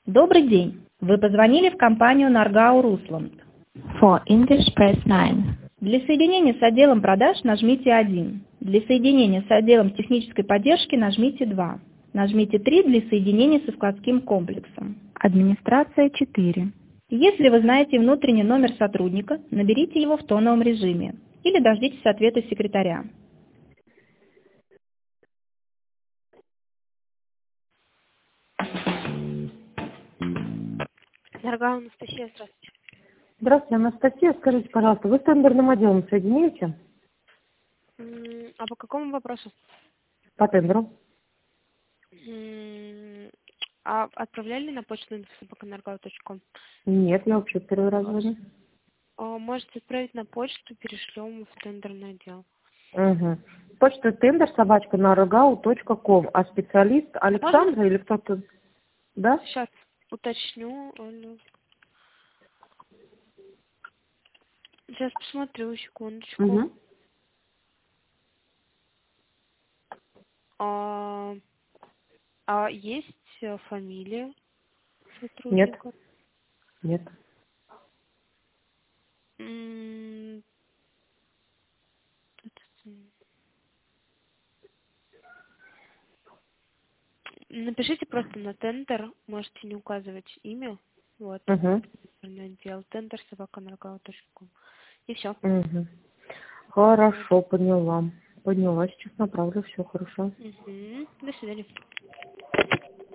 Добрый день! Вы позвонили в компанию Nargau Rusland. For English, press 9. Для соединения с отделом продаж нажмите 1. Для соединения с отделом технической поддержки нажмите 2. Нажмите 3 для соединения со складским комплексом. Администрация 4. Если вы знаете внутренний номер сотрудника, наберите его в тоновом режиме или дождитесь ответа секретаря. Наргау, Анастасия, здравствуйте. Здравствуйте, Анастасия. Скажите, пожалуйста, вы с тендерным отделом соединяете? А по какому вопросу? По тендеру. А отправляли на почту info@nargau.com? Нет, я вообще первый раз звоню. Можете отправить на почту, перешлем в тендерный отдел. Угу. Почта тендер @nargau.com. А специалист Александра или кто-то? Да? Сейчас уточню. Сейчас посмотрю, секундочку. Угу. А есть фамилия Нет. сотрудника? Нет. Напишите просто на тендер, можете не указывать имя. Вот. Угу. Отдел тендер @nargau.com. И все. Угу. Хорошо, поняла. Поняла, сейчас направлю, все хорошо. До свидания.